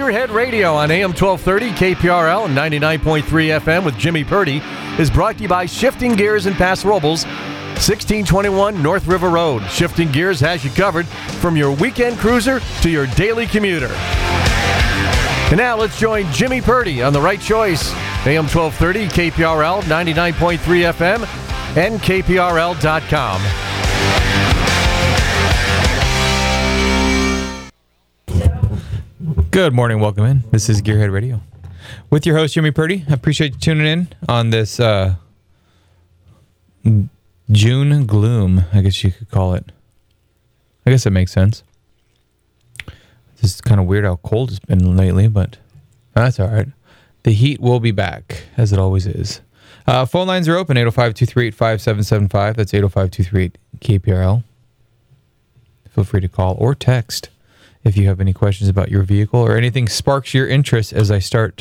Gearhead Radio on AM 1230, KPRL, and 99.3 FM with Jimmy Purdy is brought to you by Shifting Gears in Paso Robles, 1621 North River Road. Shifting Gears has you covered from your weekend cruiser to your daily commuter. And now let's join Jimmy Purdy on The Right Choice, AM 1230, KPRL, 99.3 FM, and KPRL.com. Good morning, welcome in. This is Gearhead Radio with your host, Jimmy Purdy. I appreciate you tuning in on this June gloom, I guess you could call it. I guess it makes sense. It's kind of weird how cold it's been lately, but that's all right. The heat will be back, as it always is. Phone lines are open, 805-238-5775. That's 805-238-KPRL. Feel free to call or text if you have any questions about your vehicle or anything sparks your interest as I start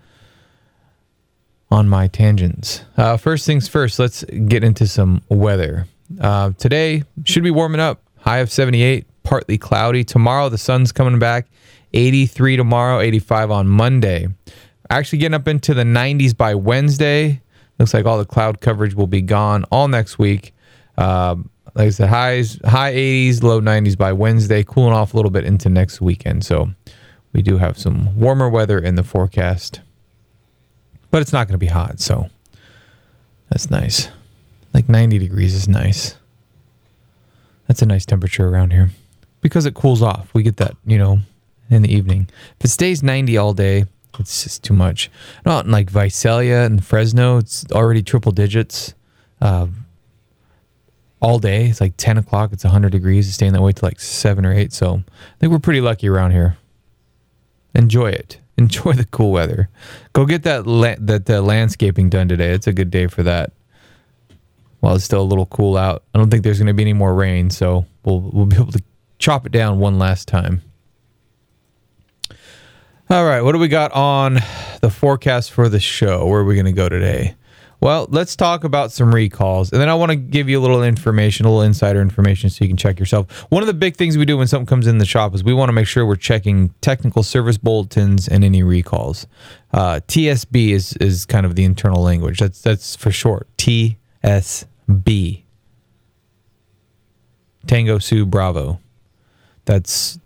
on my tangents. First things first, let's get into some weather. Today should be warming up. High of 78, partly cloudy. Tomorrow the sun's coming back. 83 tomorrow, 85 on Monday. Actually getting up into the 90s by Wednesday. Looks like all the cloud coverage will be gone all next week. Like I said, high 80s, low 90s by Wednesday, cooling off a little bit into next weekend. So we do have some warmer weather in the forecast. But it's not going to be hot, so that's nice. Like 90 degrees is nice. That's a nice temperature around here. Because it cools off. We get that, in the evening. If it stays 90 all day, it's just too much. Not in like Visalia and Fresno, it's already triple digits. All day. It's like 10 o'clock. It's 100 degrees. It's staying that way till like 7 or 8. So I think we're pretty lucky around here. Enjoy it. Enjoy the cool weather. Go get that landscaping done today. It's a good day for that. While it's still a little cool out. I don't think there's going to be any more rain, so we'll be able to chop it down one last time. All right, what do we got on the forecast for the show? Where are we going to go today? Well, let's talk about some recalls, and then I want to give you a little information, a little insider information so you can check yourself. One of the big things we do when something comes in the shop is we want to make sure we're checking technical service bulletins and any recalls. TSB is kind of the internal language. That's for short. TSB. Tango Sioux Bravo. That's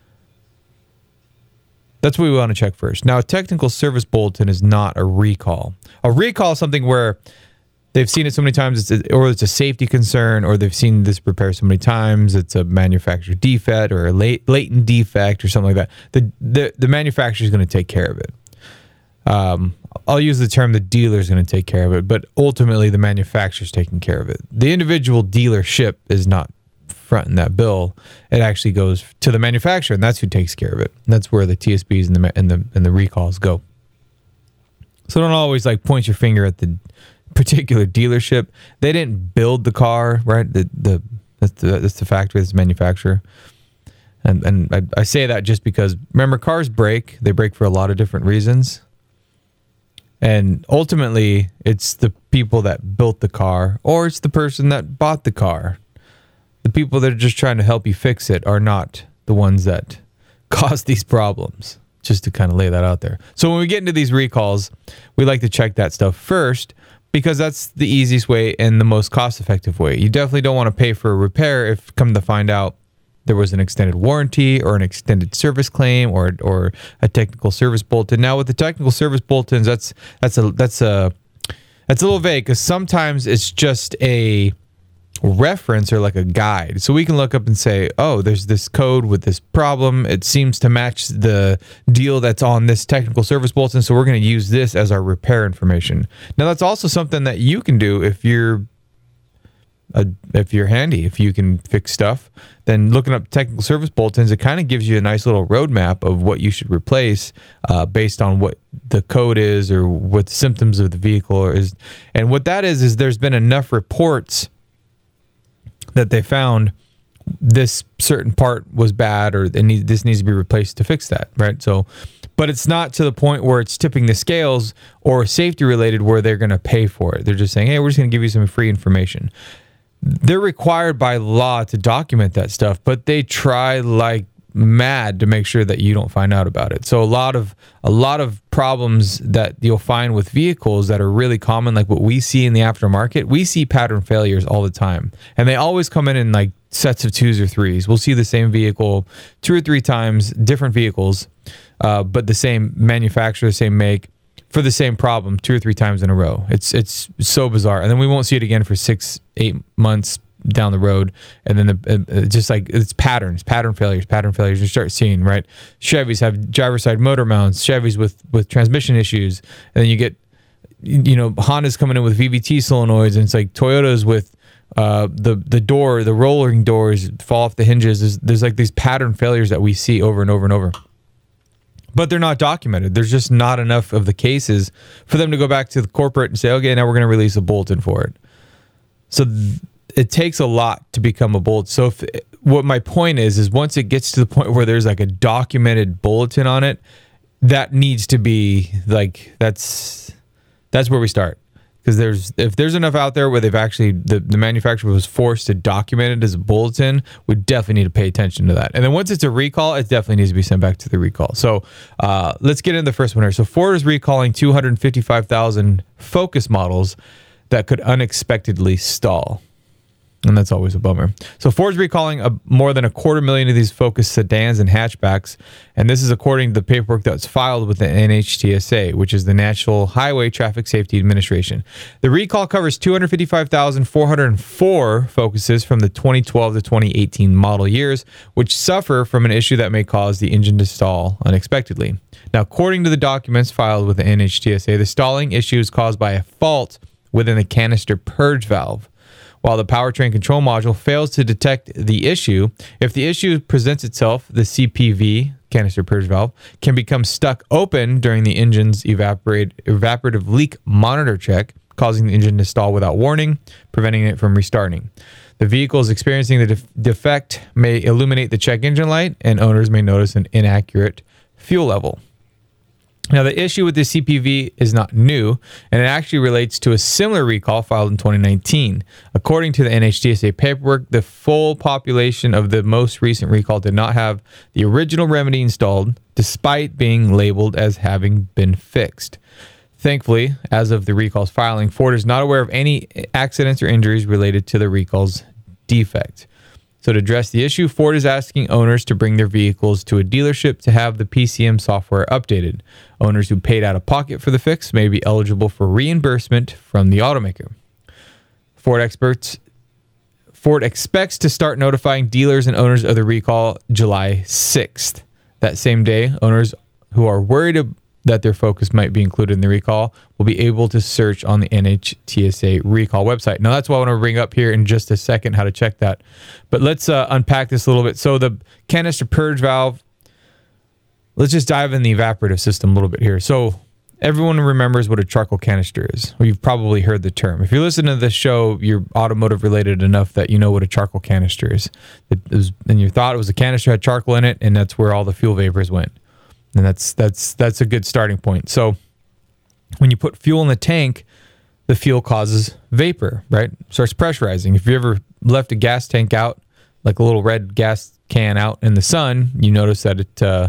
what we want to check first. Now, a technical service bulletin is not a recall. A recall is something where they've seen it so many times, or it's a safety concern, or they've seen this repair so many times, it's a manufacturer defect or a latent defect or something like that. The manufacturer is going to take care of it. I'll use the term the dealer is going to take care of it, but ultimately the manufacturer is taking care of it. The individual dealership is not fronting that bill. It actually goes to the manufacturer, and that's who takes care of it. And that's where the TSBs and the recalls go. So don't always point your finger at the particular dealership. They didn't build the car, right? That's the factory, that's the manufacturer. And I say that just because, remember, cars break. They break for a lot of different reasons. And ultimately, it's the people that built the car, or it's the person that bought the car. The people that are just trying to help you fix it are not the ones that cause these problems, just to kind of lay that out there. So when we get into these recalls, we like to check that stuff first because that's the easiest way and the most cost-effective way. You definitely don't want to pay for a repair if come to find out there was an extended warranty or an extended service claim or a technical service bulletin. Now with the technical service bulletins, that's a little vague because sometimes it's just a reference or like a guide. So we can look up and say, oh, there's this code with this problem. It seems to match the deal that's on this technical service bulletin. So we're going to use this as our repair information. Now that's also something that you can do if you're handy, if you can fix stuff. Then looking up technical service bulletins, it kind of gives you a nice little roadmap of what you should replace based on what the code is or what the symptoms of the vehicle is. And what that is there's been enough reports that they found this certain part was bad or this needs to be replaced to fix that, right? So, but it's not to the point where it's tipping the scales or safety related where they're going to pay for it. They're just saying, hey, we're just going to give you some free information. They're required by law to document that stuff, but they try like mad to make sure that you don't find out about it. So a lot of problems that you'll find with vehicles that are really common, like what we see in the aftermarket, we see pattern failures all the time, and they always come in like sets of 2s or 3s. We'll see the same vehicle 2 or 3 times, different vehicles, but the same manufacturer, same make, for the same problem 2 or 3 times in a row. It's so bizarre, and then we won't see it again for 6-8 months down the road, and then just like it's pattern failures you start seeing, right? Chevys have driver side motor mounts, Chevys with transmission issues, and then you get, Honda's coming in with VVT solenoids, and it's like Toyota's with the rolling doors fall off the hinges. There's like these pattern failures that we see over and over and over, but they're not documented. There's just not enough of the cases for them to go back to the corporate and say, okay, now we're going to release a bulletin for it. So it takes a lot to become a bulletin. So what my point is once it gets to the point where there's like a documented bulletin on it, that needs to be like, that's where we start. Because if there's enough out there where they've actually, the manufacturer was forced to document it as a bulletin, we definitely need to pay attention to that. And then once it's a recall, it definitely needs to be sent back to the recall. So let's get into the first one here. So Ford is recalling 255,000 Focus models that could unexpectedly stall. And that's always a bummer. So Ford's recalling more than 250,000 of these Focus sedans and hatchbacks, and this is according to the paperwork that's filed with the NHTSA, which is the National Highway Traffic Safety Administration. The recall covers 255,404 Focuses from the 2012 to 2018 model years, which suffer from an issue that may cause the engine to stall unexpectedly. Now, according to the documents filed with the NHTSA, the stalling issue is caused by a fault within the canister purge valve. While the powertrain control module fails to detect the issue, if the issue presents itself, the CPV, canister purge valve, can become stuck open during the engine's evaporative leak monitor check, causing the engine to stall without warning, preventing it from restarting. The vehicle is experiencing the defect may illuminate the check engine light, and owners may notice an inaccurate fuel level. Now, the issue with the CPV is not new, and it actually relates to a similar recall filed in 2019. According to the NHTSA paperwork, the full population of the most recent recall did not have the original remedy installed, despite being labeled as having been fixed. Thankfully, as of the recall's filing, Ford is not aware of any accidents or injuries related to the recall's defect. So to address the issue, Ford is asking owners to bring their vehicles to a dealership to have the PCM software updated. Owners who paid out of pocket for the fix may be eligible for reimbursement from the automaker. Ford expects to start notifying dealers and owners of the recall July 6th. That same day, owners who are worried that their Focus might be included in the recall will be able to search on the NHTSA recall website. Now, that's what I want to bring up here in just a second, how to check that. But let's unpack this a little bit. So the canister purge valve, let's just dive in the evaporative system a little bit here. So everyone remembers what a charcoal canister is. Well, you've probably heard the term. If you're listening to this show, you're automotive related enough that you know what a charcoal canister is. And you thought it was a canister, had charcoal in it, and that's where all the fuel vapors went. And that's a good starting point. So when you put fuel in the tank, the fuel causes vapor, right? Starts pressurizing. If you ever left a gas tank out, like a little red gas can out in the sun, you notice that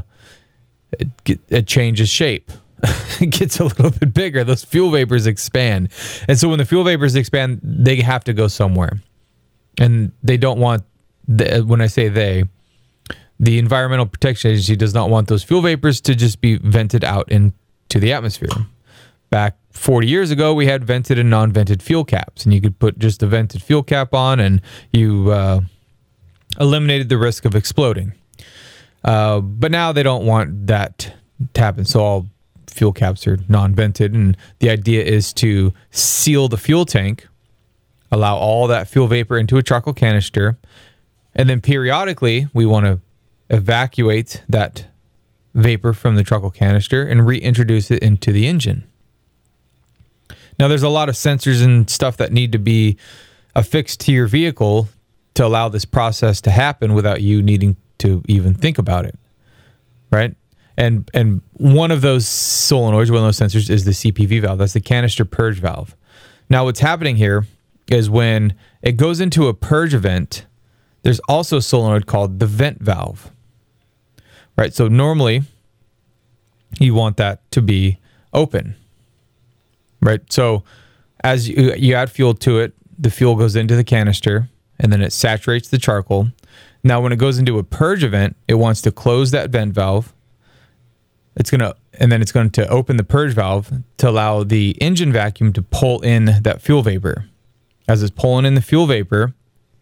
it changes shape. It gets a little bit bigger. Those fuel vapors expand. And so when the fuel vapors expand, they have to go somewhere. And they don't want, when I say they, the Environmental Protection Agency does not want those fuel vapors to just be vented out into the atmosphere. Back 40 years ago, we had vented and non-vented fuel caps, and you could put just a vented fuel cap on, and you eliminated the risk of exploding. But now they don't want that to happen, so all fuel caps are non-vented, and the idea is to seal the fuel tank, allow all that fuel vapor into a charcoal canister, and then periodically we want to evacuate that vapor from the charcoal canister and reintroduce it into the engine. Now, there's a lot of sensors and stuff that need to be affixed to your vehicle to allow this process to happen without you needing to even think about it, right? And one of those solenoids, one of those sensors is the CPV valve. That's the canister purge valve. Now, what's happening here is when it goes into a purge event, there's also a solenoid called the vent valve. right? So normally you want that to be open, right? So as you add fuel to it, the fuel goes into the canister and then it saturates the charcoal. Now, when it goes into a purge event, it wants to close that vent valve. It's going to open the purge valve to allow the engine vacuum to pull in that fuel vapor. As it's pulling in the fuel vapor,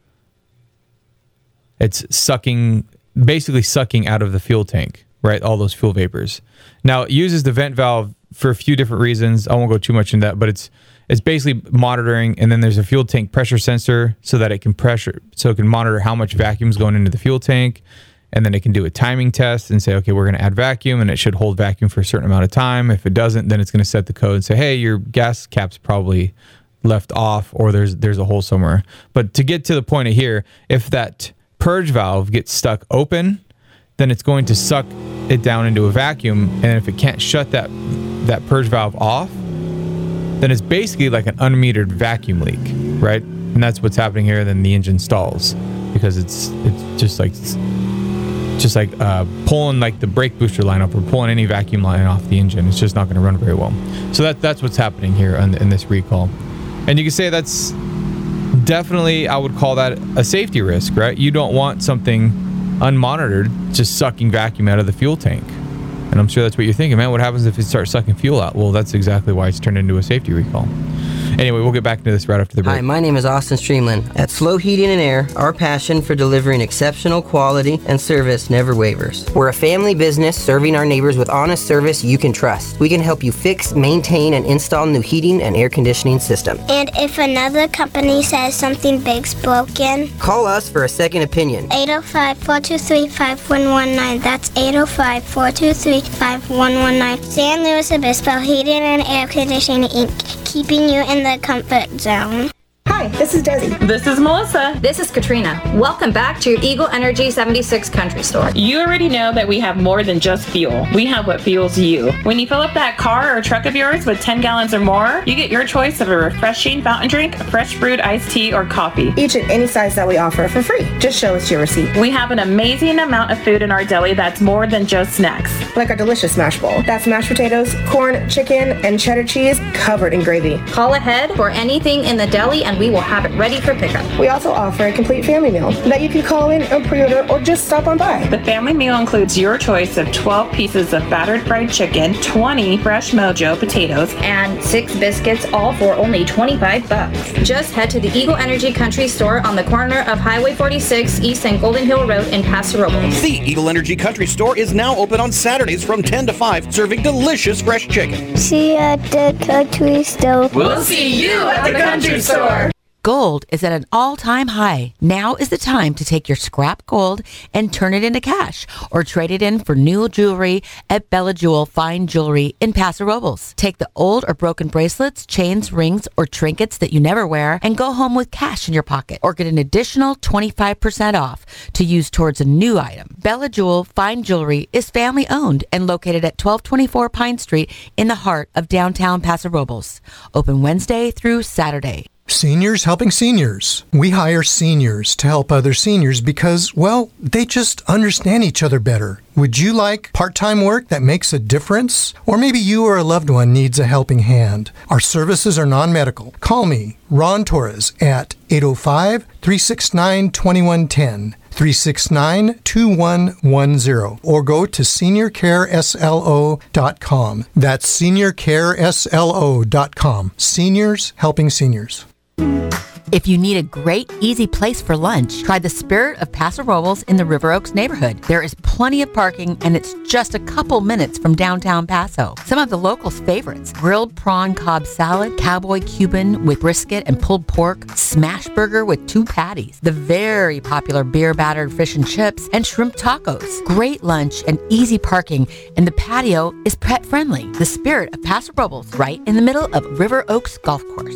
it's basically sucking out of the fuel tank, right? All those fuel vapors. Now, it uses the vent valve for a few different reasons. I won't go too much into that, but it's basically monitoring, and then there's a fuel tank pressure sensor so that it can monitor how much vacuum is going into the fuel tank, and then it can do a timing test and say, okay, we're going to add vacuum, and it should hold vacuum for a certain amount of time. If it doesn't, then it's going to set the code and say, hey, your gas cap's probably left off, or there's a hole somewhere. But to get to the point of here, if that purge valve gets stuck open, then it's going to suck it down into a vacuum, and if it can't shut that purge valve off, then it's basically like an unmetered vacuum leak, right? And that's what's happening here. Then the engine stalls because it's just like pulling like the brake booster line up or pulling any vacuum line off the engine. It's just not going to run very well. So that's what's happening here in this recall. And you can say that's definitely, I would call that a safety risk, right? You don't want something unmonitored just sucking vacuum out of the fuel tank. And I'm sure that's what you're thinking, man, what happens if it starts sucking fuel out? Well, that's exactly why it's turned into a safety recall. Anyway, we'll get back into this right after the break. Hi, my name is Austin Streamland. At Slow Heating and Air, our passion for delivering exceptional quality and service never wavers. We're a family business serving our neighbors with honest service you can trust. We can help you fix, maintain, and install new heating and air conditioning system. And if another company says something big's broken, call us for a second opinion. 805-423-5119. That's 805-423-5119. San Luis Obispo Heating and Air Conditioning, Inc., keeping you in the comfort zone. Hi, this is Desi. This is Melissa. This is Katrina. Welcome back to Eagle Energy 76 Country Store. You already know that we have more than just fuel. We have what fuels you. When you fill up that car or truck of yours with 10 gallons or more, you get your choice of a refreshing fountain drink, a fresh brewed iced tea, or coffee. Each in any size that we offer for free. Just show us your receipt. We have an amazing amount of food in our deli that's more than just snacks. Like our delicious mash bowl. That's mashed potatoes, corn, chicken, and cheddar cheese covered in gravy. Call ahead for anything in the deli and we will have it ready for pickup. We also offer a complete family meal that you can call in or pre-order or just stop on by. The family meal includes your choice of 12 pieces of battered fried chicken, 20 fresh Mojo potatoes, and 6 biscuits, all for only $25. Just head to the Eagle Energy Country Store on the corner of Highway 46 East and Golden Hill Road in Paso Robles. The Eagle Energy Country Store is now open on Saturdays from 10 to 5, serving delicious fresh chicken. See you at the country store. We'll see you at the country store. Gold is at an all-time high. Now is the time to take your scrap gold and turn it into cash or trade it in for new jewelry at Bella Jewel Fine Jewelry in Paso Robles. Take the old or broken bracelets, chains, rings, or trinkets that you never wear and go home with cash in your pocket or get an additional 25% off to use towards a new item. Bella Jewel Fine Jewelry is family-owned and located at 1224 Pine Street in the heart of downtown Paso Robles. Open Wednesday through Saturday. Seniors helping seniors. We hire seniors to help other seniors because, well, they just understand each other better. Would you like part-time work that makes a difference? Or maybe you or a loved one needs a helping hand. Our services are non-medical. Call me, Ron Torres, at 805-369-2110. 369-2110 or go to seniorcareslo.com. That's seniorcareslo.com. Seniors helping seniors. If you need a great, easy place for lunch, try the Spirit of Paso Robles in the River Oaks neighborhood. There is plenty of parking, and it's just a couple minutes from downtown Paso. Some of the locals' favorites: grilled prawn Cobb salad, cowboy Cuban with brisket and pulled pork, smash burger with 2 patties, the very popular beer-battered fish and chips, and shrimp tacos. Great lunch and easy parking, and the patio is pet-friendly. The Spirit of Paso Robles, right in the middle of River Oaks Golf Course.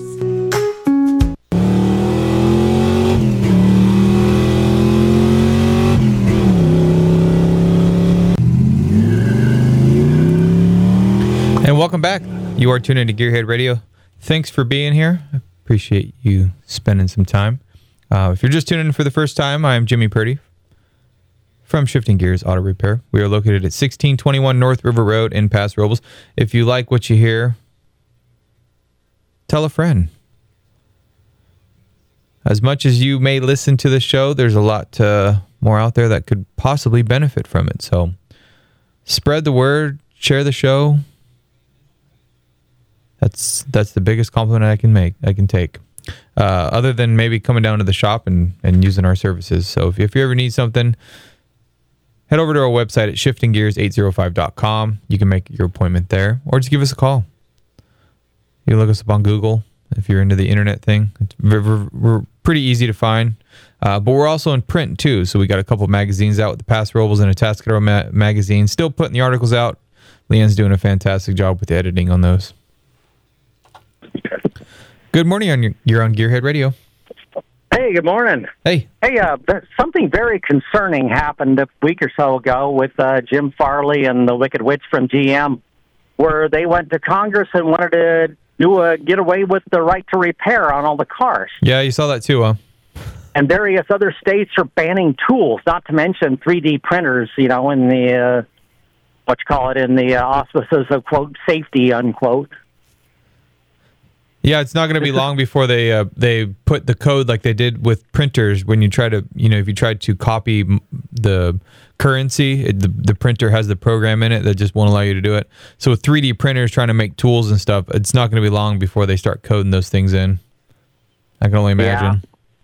And welcome back. You are tuned into Gearhead Radio. Thanks for being here. I appreciate you spending some time. If you're just tuning in for the first time, I'm Jimmy Purdy. from Shifting Gears Auto Repair. We are located at 1621 North River Road in Paso Robles. If you like what you hear, tell a friend. As much as you may listen to the show, there's a lot more out there that could possibly benefit from it. So spread the word, share the show. That's the biggest compliment I can take. Other than maybe coming down to the shop and using our services. So if you ever need something, head over to our website at shiftinggears805.com. You can make your appointment there, or just give us a call. You can look us up on Google if you're into the internet thing. We're pretty easy to find. But we're also in print too. So we got a couple of magazines out with the Paso Robles and a Atascadero magazine. Still putting the articles out. Leanne's doing a fantastic job with the editing on those. Good morning. You're on Gearhead Radio. Hey, good morning. Hey. Hey, something very concerning happened a week or so ago with Jim Farley and the Wicked Witch from GM, where they went to Congress and wanted to get away with the right to repair on all the cars. Yeah, you saw that too, huh? And various other states are banning tools, not to mention 3D printers, in the, in the auspices of, quote, safety, unquote. Yeah, it's not going to be long before they put the code like they did with printers. When you try to, if you tried to copy the currency, the printer has the program in it that just won't allow you to do it. So with 3D printers trying to make tools and stuff, it's not going to be long before they start coding those things in. I can only imagine.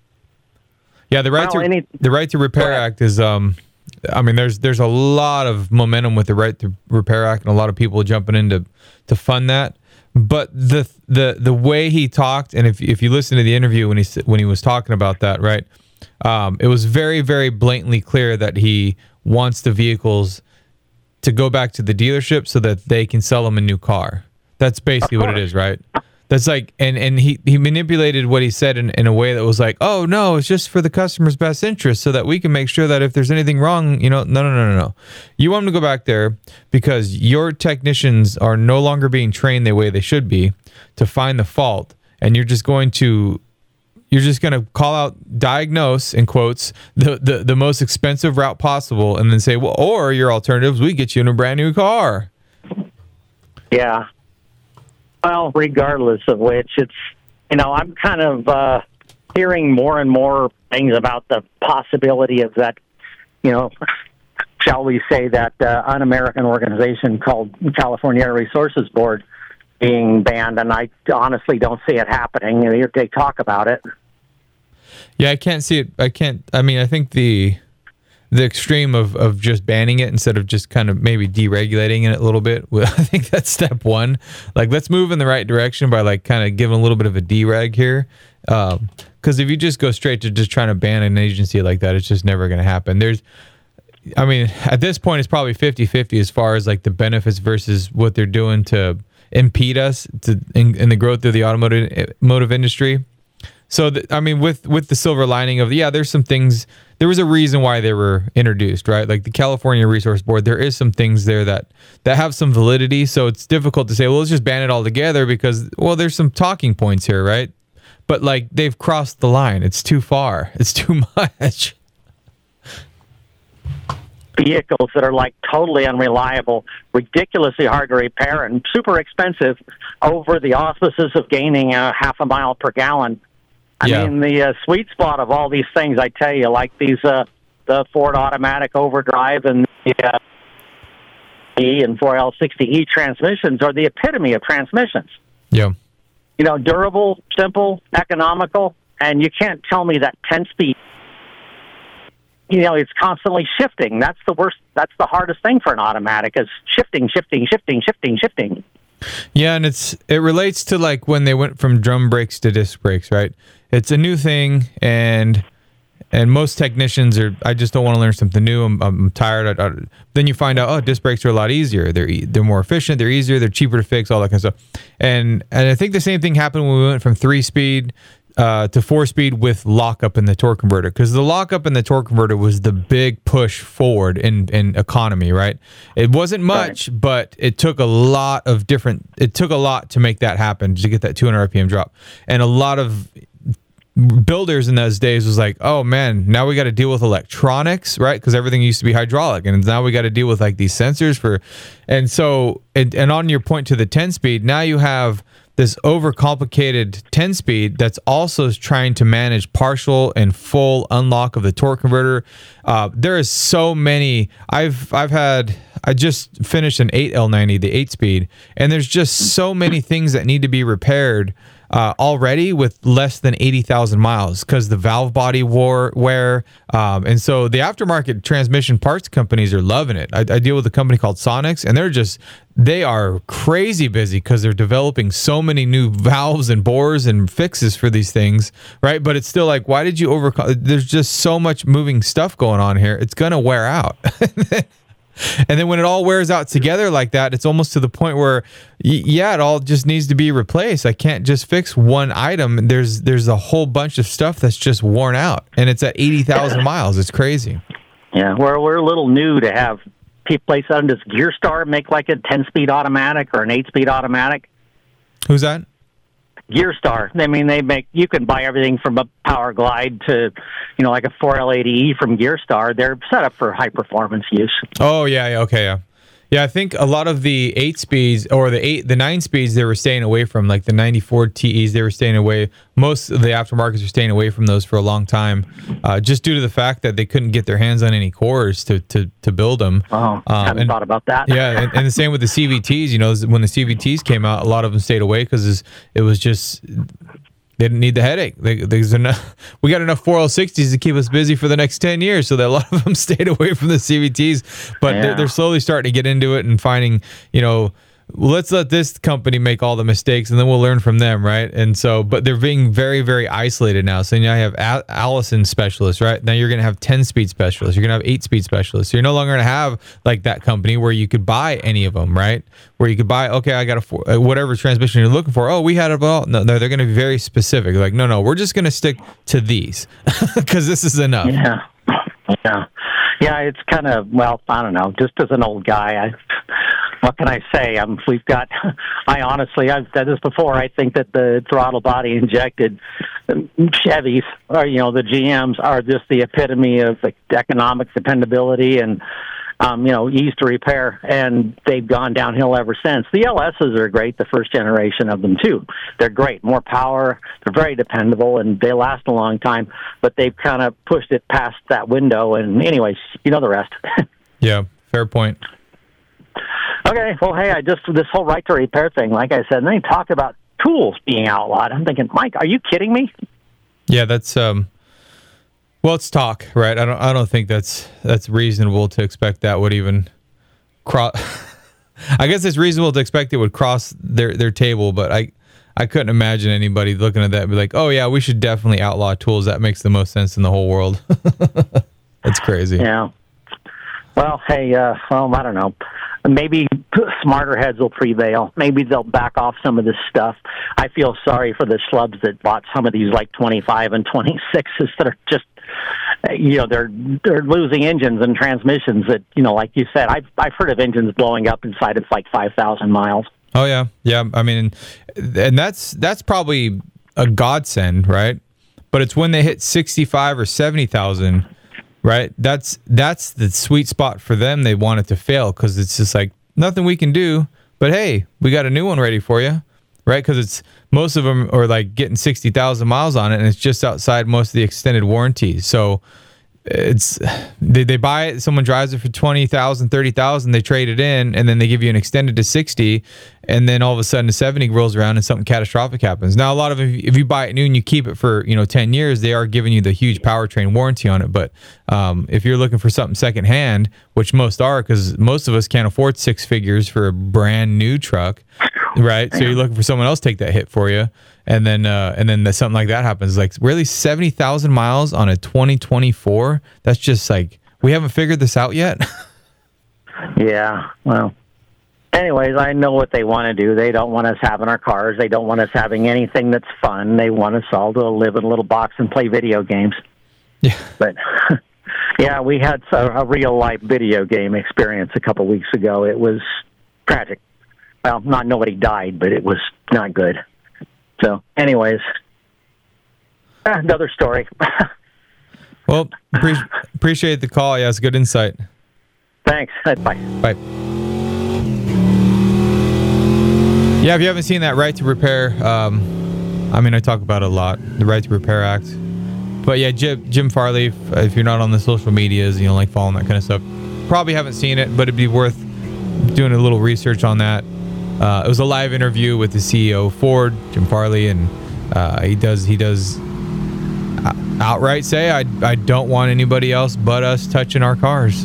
Yeah, the Right to Repair Act is, there's a lot of momentum with the Right to Repair Act and a lot of people jumping in to fund that. But the way he talked, and if you listen to the interview when he was talking about that, right, it was very, very blatantly clear that he wants the vehicles to go back to the dealership so that they can sell them a new car. That's basically what it is, right? That's like, and he manipulated what he said in a way that was like, oh no, it's just for the customer's best interest so that we can make sure that if there's anything wrong, no. You want them to go back there because your technicians are no longer being trained the way they should be to find the fault, and you're just going to call out, diagnose, in quotes, the most expensive route possible, and then say, well, or your alternatives, we get you in a brand new car. Yeah. Well, regardless of which, it's, I'm kind of hearing more and more things about the possibility of that, shall we say, that un-American organization called California Air Resources Board being banned, and I honestly don't see it happening. They talk about it. Yeah, I can't see it. I think the extreme of just banning it instead of just kind of maybe deregulating it a little bit. I think that's step one. Like, let's move in the right direction by like kind of giving a little bit of a dereg here. Because if you just go straight to just trying to ban an agency like that, it's just never going to happen. At this point, it's probably 50-50 as far as like the benefits versus what they're doing to impede us in the growth of the automotive industry. So, with the silver lining of, there's some things, there was a reason why they were introduced, right? Like the California Resource Board, there is some things there that have some validity. So it's difficult to say, well, let's just ban it all together because, well, there's some talking points here, right? But like they've crossed the line. It's too far. It's too much. Vehicles that are like totally unreliable, ridiculously hard to repair, and super expensive over the auspices of gaining half a mile per gallon. The sweet spot of all these things, I tell you, like these, the Ford automatic overdrive and the E and 4L60E transmissions are the epitome of transmissions. Yeah. Durable, simple, economical, and you can't tell me that 10-speed, it's constantly shifting. That's the worst. That's the hardest thing for an automatic is shifting. Yeah, and it relates to like when they went from drum brakes to disc brakes, right? It's a new thing, and most technicians I just don't want to learn something new. I'm tired. Then you find out, disc brakes are a lot easier. They're more efficient. They're easier. They're cheaper to fix. All that kind of stuff. And I think the same thing happened when we went from 3-speed to 4-speed with lockup in the torque converter, because the lockup in the torque converter was the big push forward in economy, right? It wasn't much, right, but it took a lot to make that happen, to get that 200 RPM drop. And a lot of builders in those days was like, oh man, now we got to deal with electronics, right? Because everything used to be hydraulic, and now we got to deal with like these sensors and on your point to the 10-speed, now you have this overcomplicated 10-speed that's also trying to manage partial and full unlock of the torque converter. There is so many. I just finished an 8L90, the 8-speed, and there's just so many things that need to be repaired already with less than 80,000 miles because the valve body wear. And so the aftermarket transmission parts companies are loving it. I deal with a company called Sonics, and they are crazy busy because they're developing so many new valves and bores and fixes for these things, right? But it's still like, why did you overcome? There's just so much moving stuff going on here. It's going to wear out. And then when it all wears out together like that, it's almost to the point where, it all just needs to be replaced. I can't just fix one item. There's a whole bunch of stuff that's just worn out, and it's at 80,000 miles. It's crazy. Yeah, we're a little new to have places on this Gearstar make like a 10-speed automatic or an 8-speed automatic. Who's that? Gearstar. I mean, you can buy everything from a Power Glide to, like a 4L80E from Gearstar. They're set up for high performance use. Oh yeah, okay, yeah. Yeah, I think a lot of the 8 speeds or the 9 speeds they were staying away from, like the 94 TEs, they were staying away. Most of the aftermarkets are staying away from those for a long time, just due to the fact that they couldn't get their hands on any cores to build them. Oh, haven't thought about that. Yeah, and the same with the CVTs. When the CVTs came out, a lot of them stayed away because it was just... They didn't need the headache. There's enough. We got enough 4L60s to keep us busy for the next 10 years, so that a lot of them stayed away from the CVTs. But they're slowly starting to get into it and finding, let's let this company make all the mistakes, and then we'll learn from them, right? And so, but they're being very, very isolated now. So now you have Allison specialists, right? Now you're going to have 10-speed specialists. You're going to have 8-speed specialists. So you're no longer going to have like that company where you could buy any of them, right? Where you could buy, okay, I got whatever transmission you're looking for. Oh, we had it all. No, they're going to be very specific. Like, no, we're just going to stick to these because this is enough. Yeah, it's kind of, I don't know. Just as an old guy, what can I say? I've said this before, I think that the throttle body injected Chevys, or, the GMs, are just the epitome of economic dependability and, ease to repair, and they've gone downhill ever since. The LSs are great, the first generation of them, too. They're great, more power, they're very dependable, and they last a long time, but they've kind of pushed it past that window, and anyways, the rest. Yeah, fair point. Okay, well, hey, this whole right to repair thing, like I said, and they talk about tools being outlawed. I'm thinking, Mike, are you kidding me? Yeah, that's it's talk, right? I don't think that's reasonable to expect that would even cross. I guess it's reasonable to expect it would cross their table, but I couldn't imagine anybody looking at that and be like, oh yeah, we should definitely outlaw tools. That makes the most sense in the whole world. That's crazy. Yeah. Well, hey, I don't know. Maybe smarter heads will prevail. Maybe they'll back off some of this stuff. I feel sorry for the schlubs that bought some of these like 25 and 26s that are just, they're losing engines and transmissions that, like you said, I've heard of engines blowing up inside of like 5,000 miles. Oh yeah. Yeah. I mean, and that's probably a godsend, right? But it's when they hit 65 or 70,000, right? That's the sweet spot for them. They want it to fail because it's just like nothing we can do. But hey, we got a new one ready for you, right? Because most of them are like getting 60,000 miles on it, and it's just outside most of the extended warranties. So they buy it, someone drives it for 20,000, 30,000, they trade it in, and then they give you an extended to 60, and then all of a sudden the 70 rolls around and something catastrophic happens. Now, a lot of if you buy it new and you keep it for 10 years, they are giving you the huge powertrain warranty on it. But if you're looking for something secondhand, which most are, because most of us can't afford 6 figures for a brand new truck, right? So you're looking for someone else to take that hit for you. And then something like that happens. Like, really, 70,000 miles on a 2024? That's just like, we haven't figured this out yet? Yeah, well, anyways, I know what they want to do. They don't want us having our cars. They don't want us having anything that's fun. They want us all to live in a little box and play video games. Yeah. But, yeah, we had a real-life video game experience a couple weeks ago. It was tragic. Well, nobody died, but it was not good. So, anyways. Another story. Well, appreciate the call. Yeah, it's good insight. Thanks. Bye. Bye. Yeah, if you haven't seen that Right to Repair, I talk about it a lot, the Right to Repair Act. But yeah, Jim Farley, if you're not on the social medias, you know, like following that kind of stuff, probably haven't seen it, but it'd be worth doing a little research on that. It was a live interview with the CEO of Ford, Jim Farley, and he does outright say, I don't want anybody else but us touching our cars.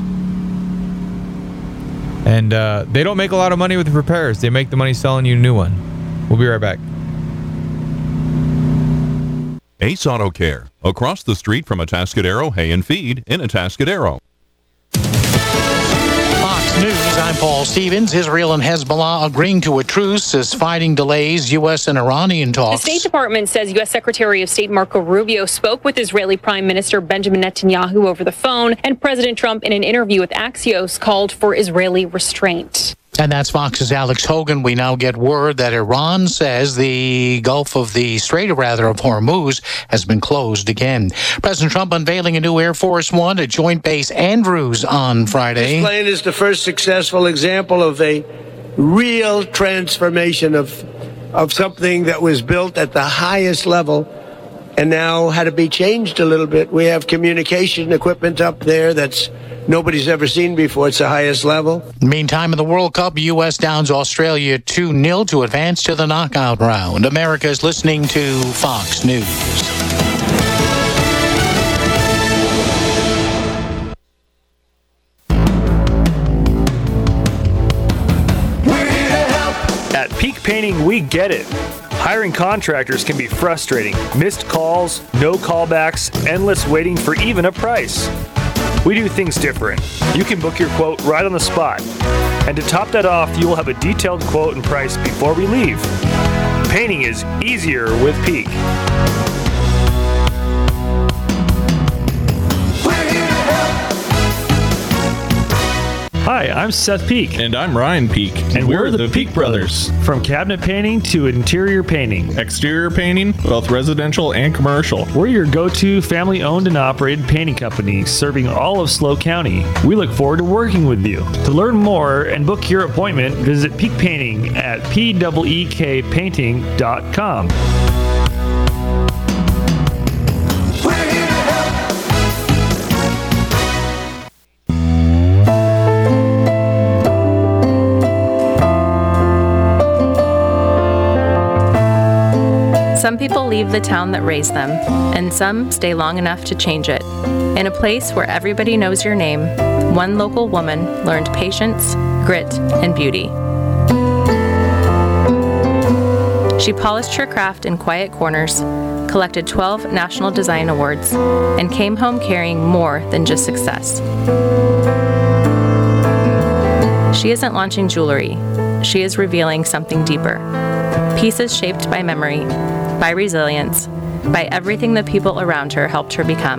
And they don't make a lot of money with repairs. They make the money selling you a new one. We'll be right back. Ace Auto Care, across the street from Atascadero Hay and Feed in Atascadero. Fox News, I'm Paul Stevens. Israel and Hezbollah agreeing to a truce as fighting delays U.S. and Iranian talks. The State Department says U.S. Secretary of State Marco Rubio spoke with Israeli Prime Minister Benjamin Netanyahu over the phone, and President Trump, in an interview with Axios, called for Israeli restraint. And that's Fox's Alex Hogan. We now get word that Iran says the Strait of Hormuz has been closed again. President Trump unveiling a new Air Force One at Joint Base Andrews on Friday. This plane is the first successful example of a real transformation of something that was built at the highest level and now had to be changed a little bit. We have communication equipment up there that's nobody's ever seen before. It's the highest level. Meantime, in the World Cup, U.S. downs Australia 2-0 to advance to the knockout round. America is listening to Fox News. At Peak Painting, we get it. Hiring contractors can be frustrating. Missed calls, no callbacks, endless waiting for even a price. We do things different. You can book your quote right on the spot. And to top that off, you will have a detailed quote and price before we leave. Painting is easier with Peak. Hi, I'm Seth Peak. And I'm Ryan Peak. And we're the Peak Brothers. From cabinet painting to interior painting. Exterior painting, both residential and commercial. We're your go-to family-owned and operated painting company serving all of SLO County. We look forward to working with you. To learn more and book your appointment, visit Peak Painting at peekpainting.com. Some people leave the town that raised them, and some stay long enough to change it. In a place where everybody knows your name, one local woman learned patience, grit, and beauty. She polished her craft in quiet corners, collected 12 National Design Awards, and came home carrying more than just success. She isn't launching jewelry. She is revealing something deeper. Pieces shaped by memory, by resilience, by everything the people around her helped her become.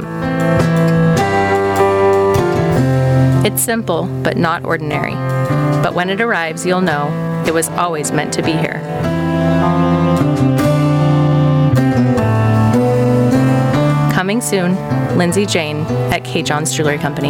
It's simple, but not ordinary. But when it arrives, you'll know it was always meant to be here. Coming soon, Lindsay Jane at K. John's Jewelry Company.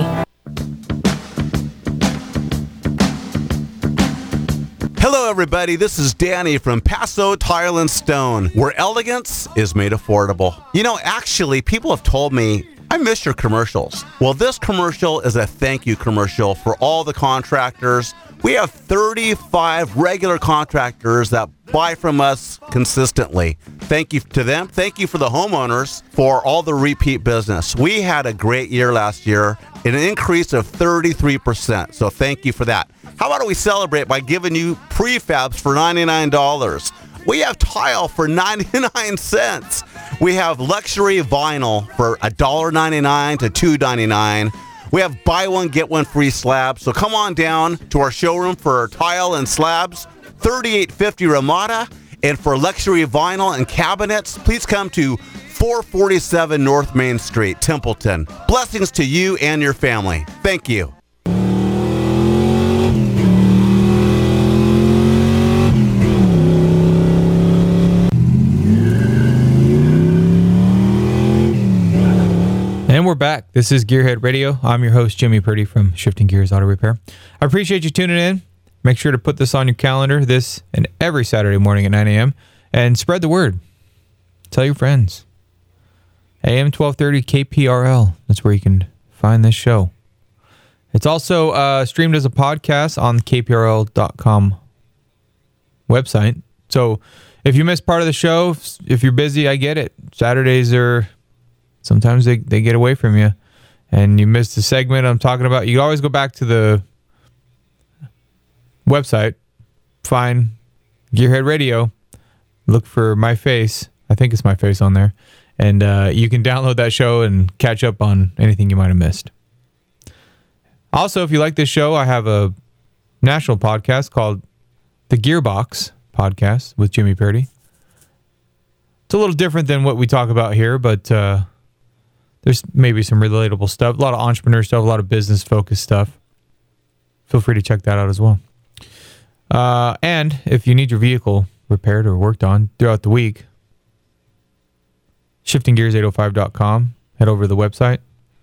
Hello everybody, this is Danny from Paso Tile and Stone, where elegance is made affordable. You know, actually, people have told me, I miss your commercials. Well, this commercial is a thank you commercial for all the contractors. We have 35 regular contractors that buy from us consistently. Thank you to them. Thank you for the homeowners for all the repeat business. We had a great year last year, an increase of 33%. So thank you for that. How about we celebrate by giving you prefabs for $99? We have tile for 99 cents. We have luxury vinyl for $1.99 to $2.99. We have buy one, get one free slabs. So come on down to our showroom for tile and slabs, 3850 Ramada. And for luxury vinyl and cabinets, please come to 447 North Main Street, Templeton. Blessings to you and your family. Thank you. And we're back. This is Gearhead Radio. I'm your host, Jimmy Purdy from Shifting Gears Auto Repair. I appreciate you tuning in. Make sure to put this on your calendar this and every Saturday morning at 9 a.m. and spread the word. Tell your friends. AM 1230 KPRL. That's where you can find this show. It's also streamed as a podcast on the KPRL.com website. So if you missed part of the show, if you're busy, I get it. Saturdays are... Sometimes they get away from you and you miss the segment I'm talking about. You can always go back to the website, find Gearhead Radio, look for my face. I think it's my face on there. And you can download that show and catch up on anything you might have missed. Also, if you like this show, I have a national podcast called The Gearbox Podcast with Jimmy Purdy. It's a little different than what we talk about here, but... there's maybe some relatable stuff, a lot of entrepreneur stuff, a lot of business-focused stuff. Feel free to check that out as well. And if you need your vehicle repaired or worked on throughout the week, shiftinggears805.com. Head over to the website.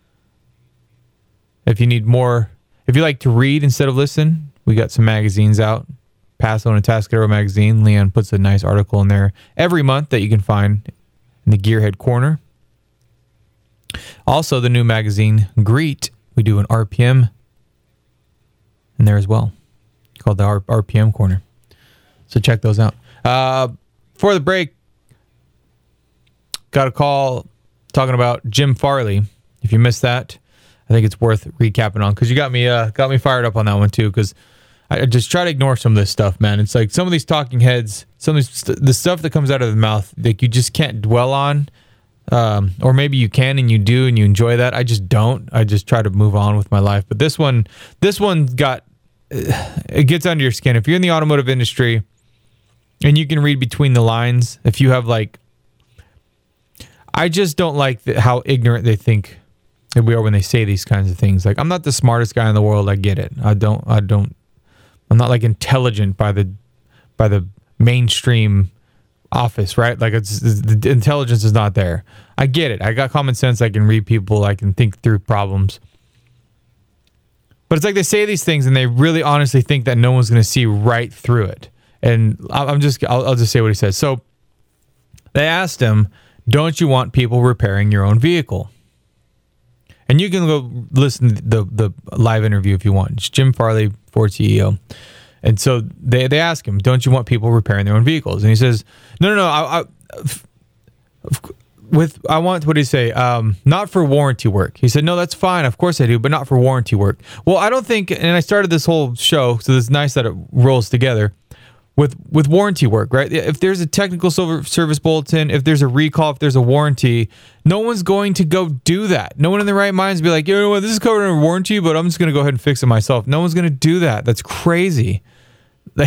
If you need more, if you like to read instead of listen, we got some magazines out. Paso and Atascadero magazine. Leon puts a nice article in there every month that you can find in the Gearhead Corner. Also, the new magazine, Greet, we do an RPM in there as well, called the RPM Corner. So check those out. For the break, got a call talking about Jim Farley. If you missed that, I think it's worth recapping on because you got me fired up on that one too. Because I just try to ignore some of this stuff, man. It's like some of these talking heads, some of the stuff that comes out of the mouth, like you just can't dwell on. Or maybe you can and you do and you enjoy that. I just don't. I just try to move on with my life. But this one got, it gets under your skin. If you're in the automotive industry and you can read between the lines, if you have like, I just don't like how ignorant they think that we are when they say these kinds of things. Like, I'm not the smartest guy in the world. I get it. I'm not like intelligent by the mainstream office, right? Like the intelligence is not there. I get it. I got common sense. I can read people. I can think through problems. But it's like they say these things and they really honestly think that no one's going to see right through it. And I'll just say what he says. So they asked him, don't you want people repairing your own vehicle? And you can go listen to the live interview if you want. It's Jim Farley, Ford CEO. And so they ask him, don't you want people repairing their own vehicles? And he says, no. I want, what did he say? Not for warranty work. He said, no, that's fine. Of course I do, but not for warranty work. Well, I don't think, and I started this whole show, so it's nice that it rolls together with warranty work, right? If there's a technical service bulletin, if there's a recall, if there's a warranty, no one's going to go do that. No one in their right minds be like, you know what, this is covered under warranty, but I'm just going to go ahead and fix it myself. No one's going to do that. That's crazy. Like,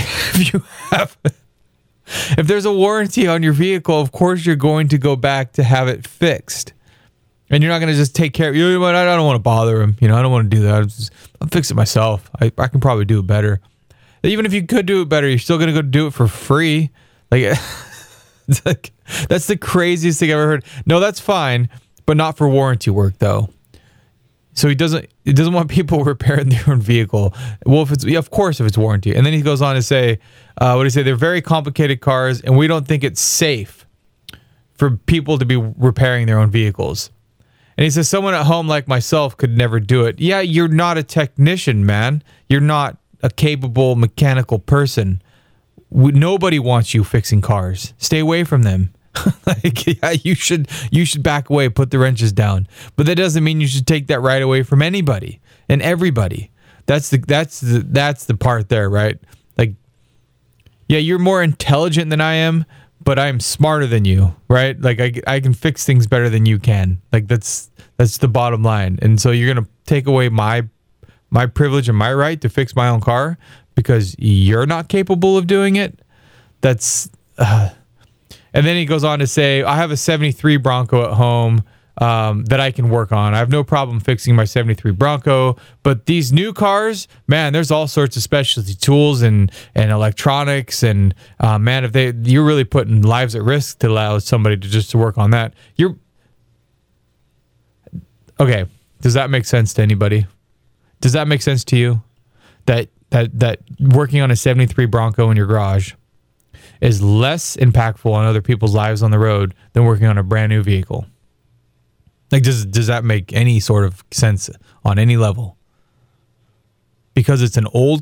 if there's a warranty on your vehicle, of course you're going to go back to have it fixed. And you're not going to just take care of it. You know what? I don't want to bother him. I don't want to do that. I'll fix it myself. I can probably do it better. Even if you could do it better, you're still going to go do it for free. It's like, that's the craziest thing I've ever heard. No, that's fine, but not for warranty work, though. So he doesn't want people repairing their own vehicle. Well, of course, if it's warranty. And then he goes on to say, what did he say? They're very complicated cars, and we don't think it's safe for people to be repairing their own vehicles. And he says, someone at home like myself could never do it. Yeah, you're not a technician, man. You're not a capable mechanical person. Nobody wants you fixing cars. Stay away from them. You should back away, put the wrenches down. But that doesn't mean you should take that right away from anybody and everybody. That's the part there, right? Like, yeah, you're more intelligent than I am, but I'm smarter than you, right? Like I can fix things better than you can. Like that's the bottom line. And so you're gonna take away my privilege and my right to fix my own car because you're not capable of doing it. That's and then he goes on to say, I have a 73 Bronco at home that I can work on. I have no problem fixing my 73 Bronco, but these new cars, man, there's all sorts of specialty tools and electronics, and man, if you're really putting lives at risk to allow somebody to work on that. okay, does that make sense to anybody? Does that make sense to you? That working on a 73 Bronco in your garage is less impactful on other people's lives on the road than working on a brand new vehicle? Like, does that make any sort of sense on any level? Because it's an old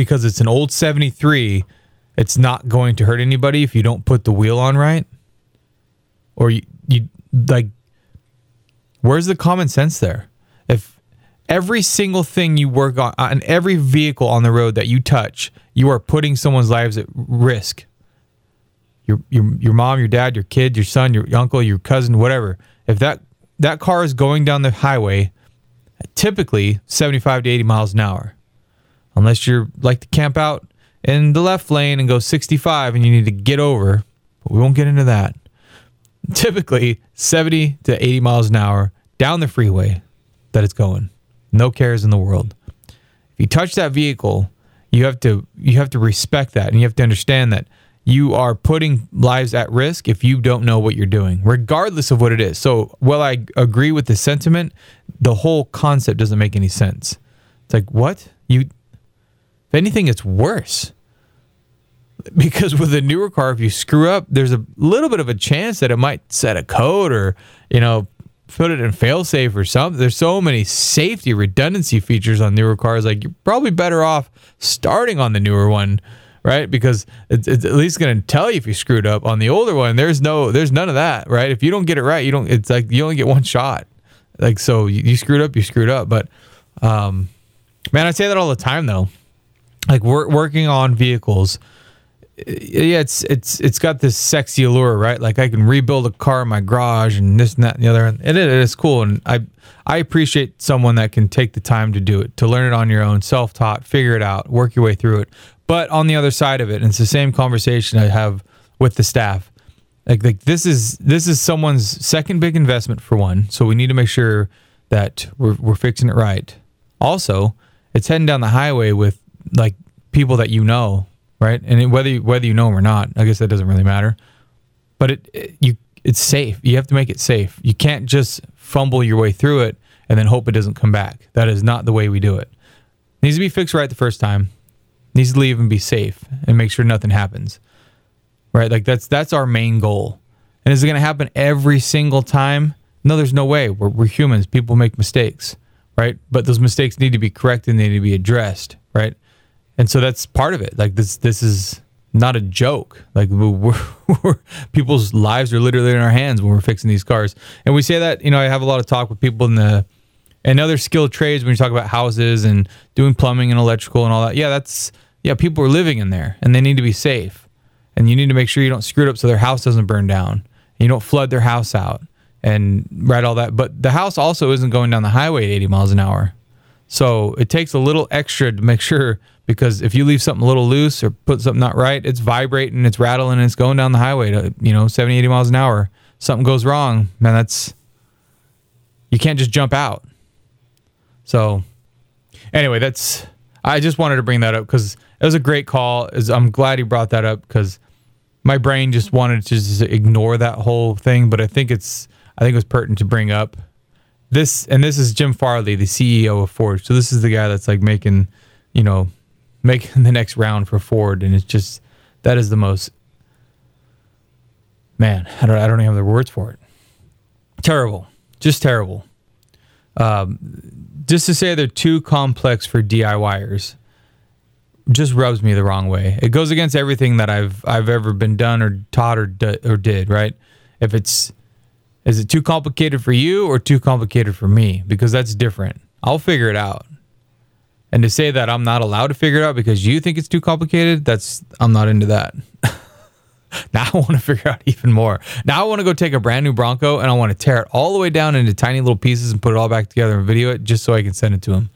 73, it's not going to hurt anybody if you don't put the wheel on right? Or you like, where's the common sense there? If every single thing you work on every vehicle on the road that you touch, you are putting someone's lives at risk. Your mom, your dad, your kid, your son, your uncle, your cousin, whatever. If that car is going down the highway, typically 75 to 80 miles an hour. Unless you're like to camp out in the left lane and go 65 and you need to get over. But we won't get into that. Typically 70 to 80 miles an hour down the freeway that it's going. No cares in the world. If you touch that vehicle, you have to respect that, and you have to understand that you are putting lives at risk if you don't know what you're doing, regardless of what it is. So, while I agree with the sentiment, the whole concept doesn't make any sense. It's like, what? If anything, it's worse. Because with a newer car, if you screw up, there's a little bit of a chance that it might set a code or, put it in fail-safe or something. There's so many safety redundancy features on newer cars. Like, you're probably better off starting on the newer one, right? Because it's at least going to tell you if you screwed up. On the older one, there's none of that, right? If you don't get it right, it's like you only get one shot. Like, so you screwed up. But, man, I say that all the time, though. Like, working on vehicles, yeah, it's got this sexy allure, right? Like, I can rebuild a car in my garage and this and that and the other. And it is cool. And I appreciate someone that can take the time to do it, to learn it on your own, self-taught, figure it out, work your way through it. But on the other side of it, and it's the same conversation I have with the staff. Like this is someone's second big investment, for one. So we need to make sure that we're fixing it right. Also, it's heading down the highway with like people that you know, right? And whether you know them or not, I guess that doesn't really matter. But it's safe. You have to make it safe. You can't just fumble your way through it and then hope it doesn't come back. That is not the way we do it. It needs to be fixed right the first time. It needs to leave and be safe and make sure nothing happens. Right? Like that's our main goal. And is it going to happen every single time? No, there's no way. We're humans. People make mistakes, right? But those mistakes need to be corrected and they need to be addressed, right? And so that's part of it. Like this is not a joke. Like people's lives are literally in our hands when we're fixing these cars. And we say that, I have a lot of talk with people in other skilled trades when you talk about houses and doing plumbing and electrical and all that. Yeah, people are living in there and they need to be safe. And you need to make sure you don't screw it up so their house doesn't burn down. And you don't flood their house out and all that. But the house also isn't going down the highway at 80 miles an hour. So it takes a little extra to make sure, because if you leave something a little loose or put something not right, it's vibrating, it's rattling, and it's going down the highway to, 70, 80 miles an hour. Something goes wrong, man, you can't just jump out. So anyway, I just wanted to bring that up because it was a great call. I'm glad he brought that up because my brain just wanted to just ignore that whole thing, but I think it was pertinent to bring up. This is Jim Farley, the CEO of Ford. So this is the guy that's like making the next round for Ford, and it's just, that is the most, man, I don't even have the words for it. Terrible. Just terrible. Just to say they're too complex for DIYers just rubs me the wrong way. It goes against everything that I've ever been done or taught or did, right? Is it too complicated for you or too complicated for me? Because that's different. I'll figure it out. And to say that I'm not allowed to figure it out because you think it's too complicated, I'm not into that. Now I want to figure out even more. Now I want to go take a brand new Bronco and I want to tear it all the way down into tiny little pieces and put it all back together and video it just so I can send it to him.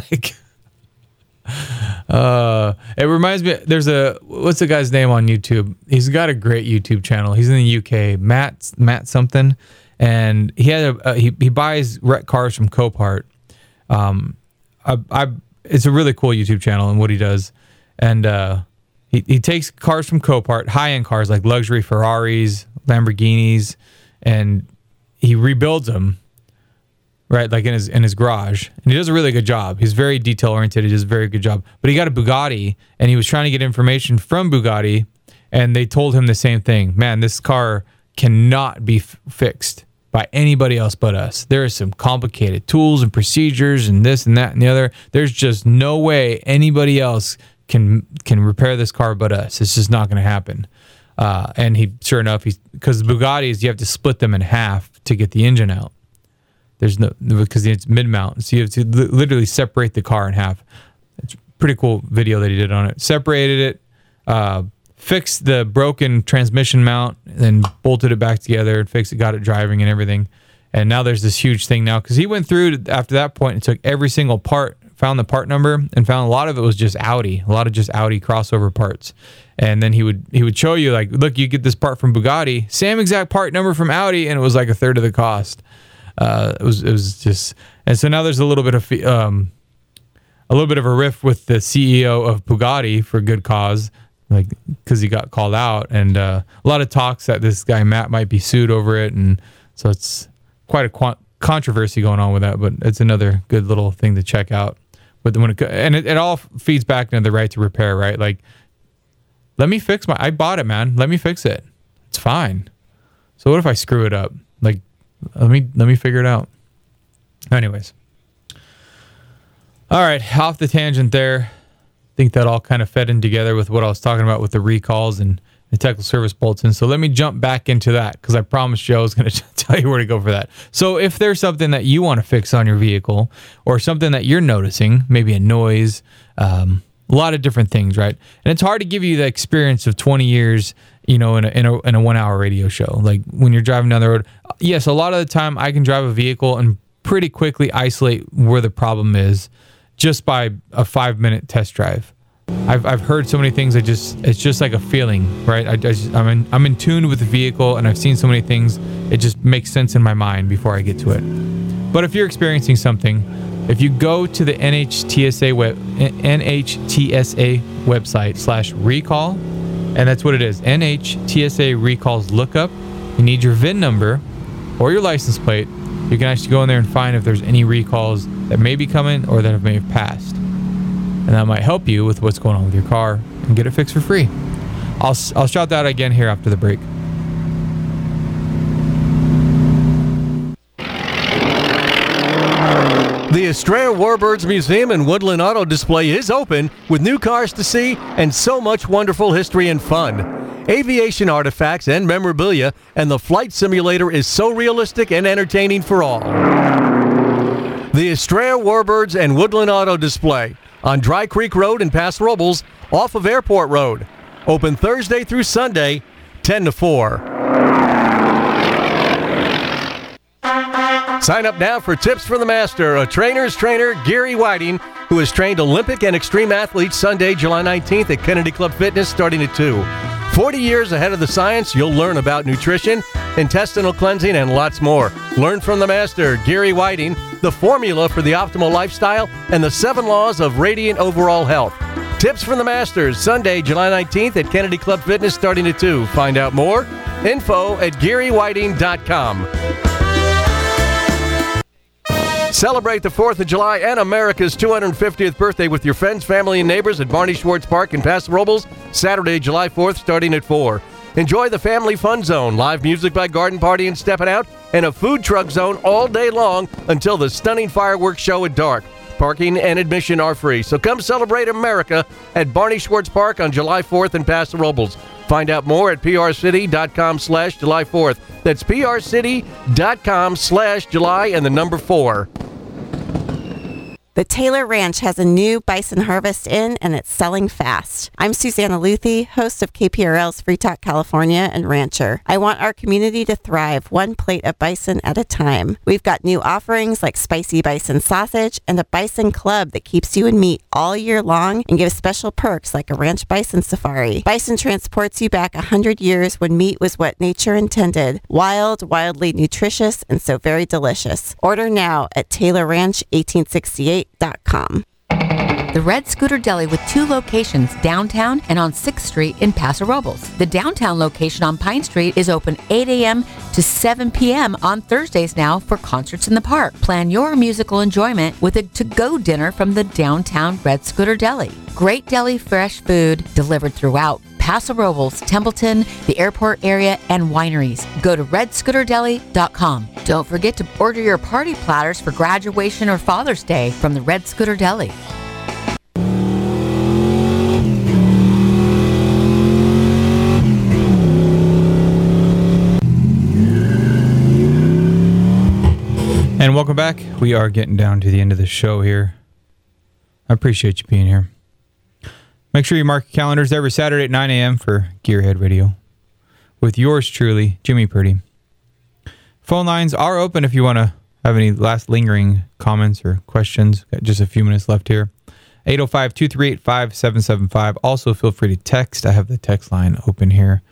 It reminds me, what's the guy's name on YouTube? He's got a great YouTube channel. He's in the UK, Matt something, and he buys wrecked cars from Copart. It's a really cool YouTube channel and what he does, and he takes cars from Copart, high-end cars like luxury Ferraris, Lamborghinis, and he rebuilds them right? Like in his garage. And he does a really good job. He's very detail oriented. He does a very good job. But he got a Bugatti, and he was trying to get information from Bugatti, and they told him the same thing. Man, this car cannot be fixed by anybody else but us. There are some complicated tools and procedures and this and that and the other. There's just no way anybody else can repair this car but us. It's just not going to happen. And sure enough, because Bugattis, you have to split them in half to get the engine out. Because it's mid-mount, so you have to literally separate the car in half. It's a pretty cool video that he did on it. Separated it, fixed the broken transmission mount, then bolted it back together and fixed it, got it driving and everything. And now there's this huge thing now, because he went through after that point and took every single part, found the part number, and found a lot of it was just Audi, a lot of just Audi crossover parts. And then he would show you, like, look, you get this part from Bugatti, same exact part number from Audi, and it was like a third of the cost. It was just, and so now there's a little bit of a riff with the CEO of Bugatti for good cause, like because he got called out, and a lot of talks that this guy Matt might be sued over it, and so it's quite a controversy going on with that. But it's another good little thing to check out. But when it all feeds back into the right to repair, right? Like, let me fix I bought it, man. Let me fix it. It's fine. So what if I screw it up? Like, let me figure it out. Anyways. All right, off the tangent there. I think that all kind of fed in together with what I was talking about with the recalls and the technical service bulletin. So let me jump back into that, because I promised you I was going to tell you where to go for that. So if there's something that you want to fix on your vehicle, or something that you're noticing, maybe a noise, a lot of different things, right? And it's hard to give you the experience of 20 years, in a 1 hour radio show. Like when you're driving down the road, yes, a lot of the time I can drive a vehicle and pretty quickly isolate where the problem is just by a 5-minute test drive. I've heard so many things. It's just like a feeling, right? I'm in tune with the vehicle, and I've seen so many things. It just makes sense in my mind before I get to it. But if you're experiencing something, if you go to the NHTSA website /recall, and that's what it is, NHTSA recalls lookup. You need your VIN number or your license plate. You can actually go in there and find if there's any recalls that may be coming or that may have passed. And that might help you with what's going on with your car and get it fixed for free. I'll shout that again here after the break. The Estrella Warbirds Museum and Woodland Auto Display is open with new cars to see and so much wonderful history and fun. Aviation artifacts and memorabilia, and the flight simulator is so realistic and entertaining for all. The Estrella Warbirds and Woodland Auto Display on Dry Creek Road in Paso Robles off of Airport Road. Open Thursday through Sunday, 10 to 4. Sign up now for Tips from the Master, a trainer's trainer, Gary Whiting, who has trained Olympic and extreme athletes Sunday, July 19th at Kennedy Club Fitness starting at 2. 40 years ahead of the science, you'll learn about nutrition, intestinal cleansing, and lots more. Learn from the master, Gary Whiting, the formula for the optimal lifestyle, and the 7 laws of radiant overall health. Tips from the Masters, Sunday, July 19th at Kennedy Club Fitness starting at 2. Find out more, info at GaryWhiting.com. Celebrate the 4th of July and America's 250th birthday with your friends, family, and neighbors at Barney Schwartz Park in Paso Robles, Saturday, July 4th, starting at 4. Enjoy the family fun zone, live music by Garden Party and Steppin' Out, and a food truck zone all day long until the stunning fireworks show at dark. Parking and admission are free, so come celebrate America at Barney Schwartz Park on July 4th in Paso Robles. Find out more at prcity.com/July 4th. That's prcity.com/July and the number 4. The Taylor Ranch has a new bison harvest in, and it's selling fast. I'm Susanna Luthi, host of KPRL's Free Talk California and rancher. I want our community to thrive one plate of bison at a time. We've got new offerings like spicy bison sausage and a bison club that keeps you in meat all year long and gives special perks like a ranch bison safari. Bison transports you back 100 years when meat was what nature intended. Wild, wildly nutritious, and so very delicious. Order now at TaylorRanch1868.com. The Red Scooter Deli with 2 locations downtown and on 6th Street in Paso Robles. The downtown location on Pine Street is open 8 a.m. to 7 p.m. on Thursdays now for concerts in the park. Plan your musical enjoyment with a to-go dinner from the downtown Red Scooter Deli. Great deli fresh food delivered throughout Paso Robles, Templeton, the airport area, and wineries. Go to redscooterdeli.com. Don't forget to order your party platters for graduation or Father's Day from the Red Scooter Deli. And welcome back. We are getting down to the end of the show here. I appreciate you being here. Make sure you mark your calendars every Saturday at 9 a.m. for Gearhead Radio with yours truly, Jimmy Purdy. Phone lines are open if you want to have any last lingering comments or questions. Got just a few minutes left here. 805-238-5775. Also, feel free to text. I have the text line open here.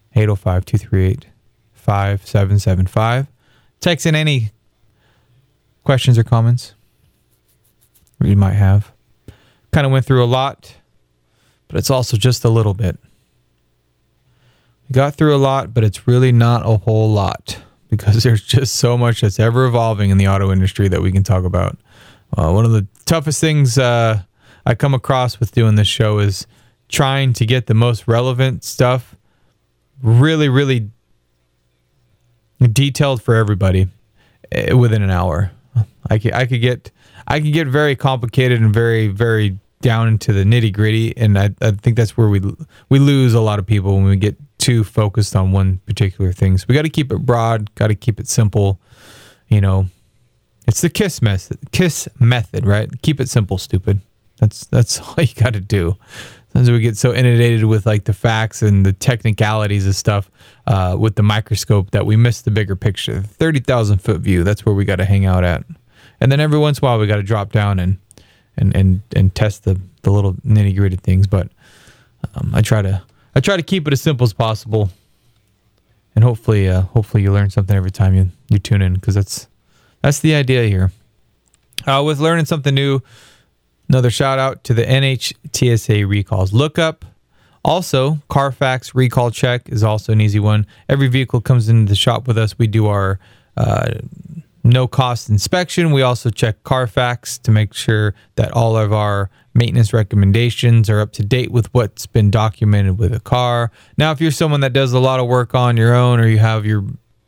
805-238-5775. Text in any questions or comments you might have. Kind of went through a lot, but it's also just a little bit. We got through a lot, but it's really not a whole lot because there's just so much that's ever evolving in the auto industry that we can talk about. One of the toughest things I come across with doing this show is trying to get the most relevant stuff really, really detailed for everybody within an hour. I could get very complicated and very, very down into the nitty gritty, and I think that's where we lose a lot of people when we get too focused on one particular thing. So we got to keep it broad, got to keep it simple. You know, it's the KISS method, right? Keep it simple, stupid. That's all you got to do. Sometimes we get so inundated with like the facts and the technicalities of stuff with the microscope that we miss the bigger picture. 30,000 foot view. That's where we got to hang out at. And then every once in a while we got to drop down and test the little nitty gritty things. But I try to keep it as simple as possible. And hopefully you learn something every time you tune in, because that's the idea here. With learning something new, another shout out to the NHTSA recalls. Look up. Also, Carfax recall check is also an easy one. Every vehicle comes into the shop with us. We do our no-cost inspection. We also check Carfax to make sure that all of our maintenance recommendations are up to date with what's been documented with a car. Now, if you're someone that does a lot of work on your own, or you have your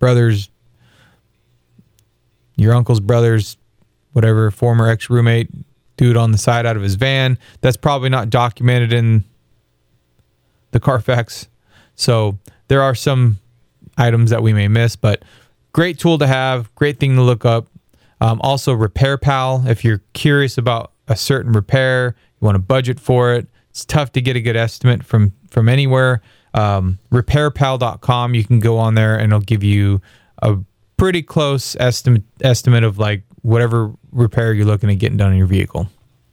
uncle's brother's, whatever, former ex-roommate, do it on the side out of his van, that's probably not documented in the Carfax. So there are some items that we may miss, but great tool to have, great thing to look up. Also, Repair Pal, if you're curious about a certain repair, you want to budget for it. It's tough to get a good estimate from anywhere. RepairPal.com, you can go on there and it'll give you a pretty close estimate of like whatever repair you're looking at getting done in your vehicle.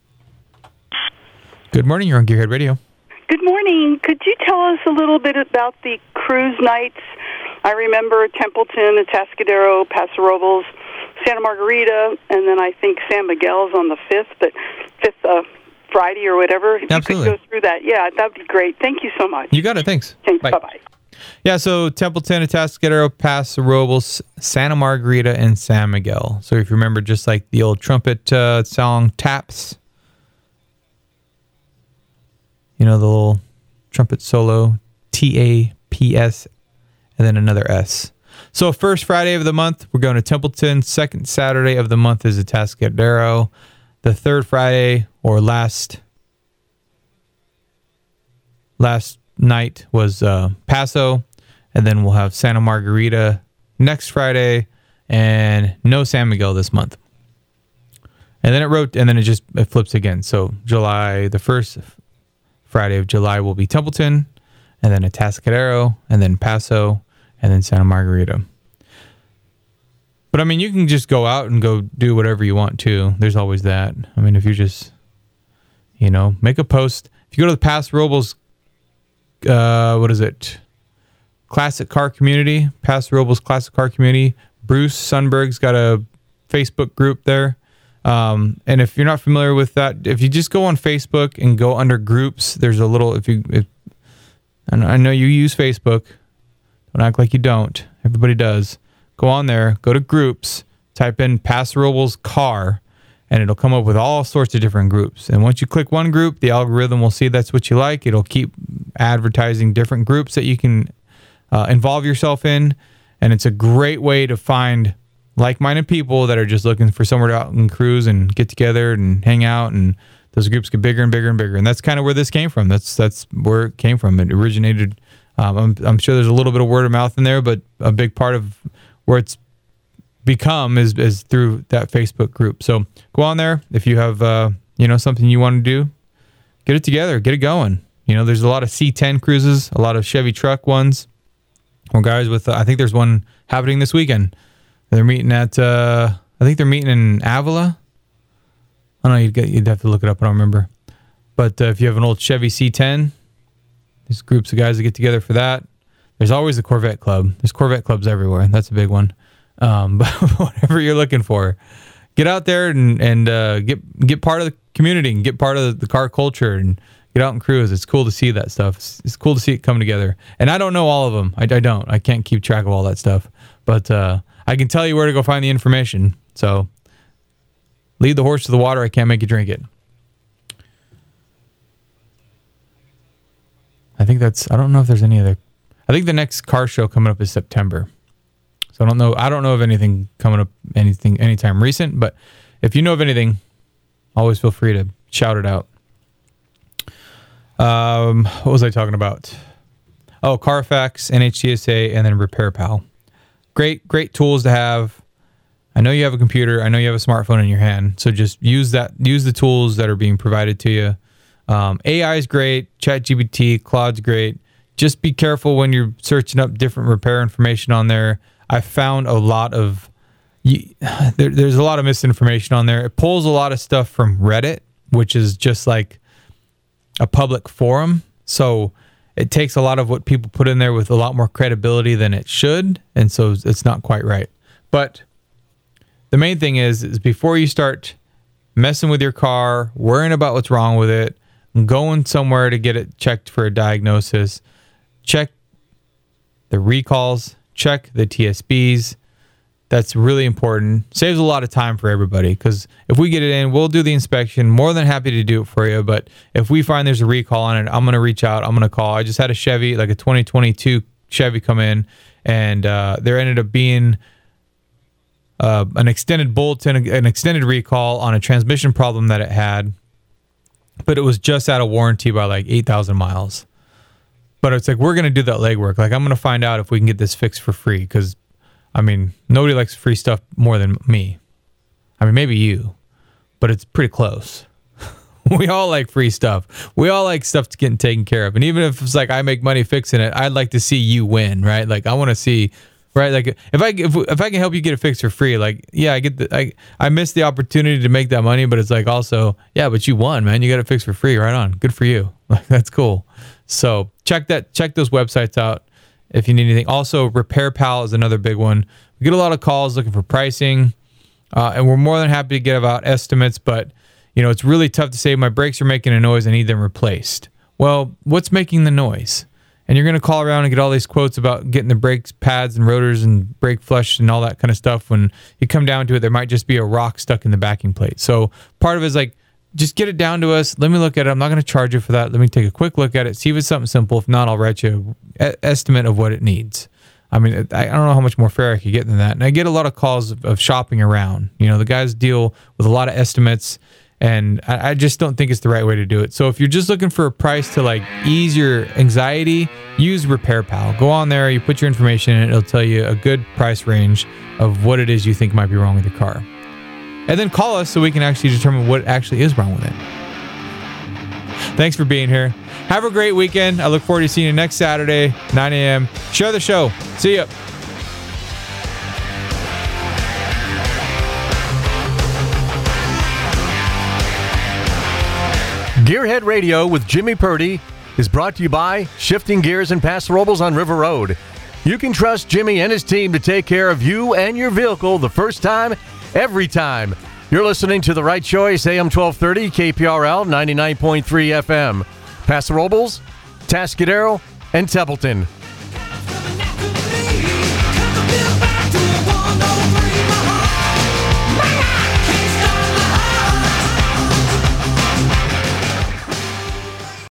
Good morning, you're on Gearhead Radio. Good morning. Could you tell us a little bit about the cruise nights? I remember Templeton, Atascadero, Paso Robles, Santa Margarita, and then I think San Miguel's on the 5th, but 5th Friday or whatever. If Absolutely. you could go through that, yeah, that would be great. Thank you so much. You got it. Thanks. Thanks. Bye. Bye-bye. Yeah, so Templeton, Atascadero, Paso Robles, Santa Margarita, and San Miguel. So if you remember, just like the old trumpet song, Taps, you know, the little trumpet solo, T-A-P-S, and then another S. So first Friday of the month, we're going to Templeton. Second Saturday of the month is Atascadero. The third Friday, or last night, was Paso. And then we'll have Santa Margarita next Friday, and no San Miguel this month. And then it flips again. So the first Friday of July will be Templeton, and then Atascadero, and then Paso, and then Santa Margarita. But I mean, you can just go out and go do whatever you want too. There's always that. I mean, if you just, make a post. If you go to the Paso Robles, Classic Car Community, Paso Robles Classic Car Community, Bruce Sundberg's got a Facebook group there. And if you're not familiar with that, if you just go on Facebook and go under groups, there's a little, and I know you use Facebook. Don't act like you don't. Everybody does. Go on there, go to groups, type in Paso Robles car, and it'll come up with all sorts of different groups. And once you click one group, the algorithm will see that's what you like. It'll keep advertising different groups that you can involve yourself in. And it's a great way to find like-minded people that are just looking for somewhere to out and cruise and get together and hang out. And those groups get bigger and bigger and bigger. And that's kind of where this came from. That's where it came from. It originated. I'm sure there's a little bit of word of mouth in there, but a big part of where it's become is through that Facebook group. So go on there if you have something you want to do, get it together, get it going. There's a lot of C10 cruises, a lot of Chevy truck ones. Or guys with I think there's one happening this weekend. They're meeting at I think they're meeting in Avila. I don't know, you'd have to look it up. I don't remember. But if you have an old Chevy C10, there's groups of guys that get together for that. There's always the Corvette Club. There's Corvette clubs everywhere. That's a big one. But whatever you're looking for, get out there and get part of the community and get part of the car culture and get out and cruise. It's cool to see that stuff. It's cool to see it come together. And I don't know all of them. I don't. I can't keep track of all that stuff. But I can tell you where to go find the information. So lead the horse to the water. I can't make you drink it. I don't know if there's any other. I think the next car show coming up is September. So I don't know of anything coming up, anytime recent, but if you know of anything, always feel free to shout it out. What was I talking about? Oh, Carfax, NHTSA, and then RepairPal. Great tools to have. I know you have a computer. I know you have a smartphone in your hand. So just use the tools that are being provided to you. AI is great. ChatGPT, Claude's great. Just be careful when you're searching up different repair information on there. I found a lot of there's a lot of misinformation on there. It pulls a lot of stuff from Reddit, which is just like a public forum. So it takes a lot of what people put in there with a lot more credibility than it should. And so it's not quite right. But the main thing is before you start messing with your car, worrying about what's wrong with it, going somewhere to get it checked for a diagnosis, check the recalls, check the TSBs. That's really important. Saves a lot of time for everybody because if we get it in, we'll do the inspection. More than happy to do it for you. But if we find there's a recall on it, I'm going to reach out. I'm going to call. I just had a Chevy, like a 2022 Chevy come in, and there ended up being an extended bulletin, an extended recall on a transmission problem that it had. But it was just out of warranty by like 8,000 miles. But it's like, we're going to do that legwork. Like, I'm going to find out if we can get this fixed for free. Because, I mean, nobody likes free stuff more than me. I mean, maybe you. But it's pretty close. We all like free stuff. We all like stuff getting taken care of. And even if it's like I make money fixing it, I'd like to see you win, right? Like, I want to see... Right, like if I can help you get it fixed for free, like I get I missed the opportunity to make that money, but it's like also but you won, man. You got it fixed for free, right on. Good for you. Like that's cool. So check those websites out if you need anything. Also, RepairPal is another big one. We get a lot of calls looking for pricing, and we're more than happy to get about estimates. But it's really tough to say my brakes are making a noise. I need them replaced. Well, what's making the noise? And you're going to call around and get all these quotes about getting the brakes pads and rotors and brake flush and all that kind of stuff. When you come down to it, there might just be a rock stuck in the backing plate. So part of it is like, just get it down to us. Let me look at it. I'm not going to charge you for that. Let me take a quick look at it, see if it's something simple. If not, I'll write you an estimate of what it needs. I mean, I don't know how much more fair I could get than that. And I get a lot of calls of shopping around. The guys deal with a lot of estimates. And I just don't think it's the right way to do it. So if you're just looking for a price to like ease your anxiety, use RepairPal. Go on there, you put your information in, it'll tell you a good price range of what it is you think might be wrong with your car. And then call us so we can actually determine what actually is wrong with it. Thanks for being here. Have a great weekend. I look forward to seeing you next Saturday, 9 a.m. Share the show. See ya. Gearhead Radio with Jimmy Purdy is brought to you by Shifting Gears in Paso Robles on River Road. You can trust Jimmy and his team to take care of you and your vehicle the first time, every time. You're listening to The Right Choice, AM 1230, KPRL 99.3 FM. Paso Robles, Tascadero, and Templeton.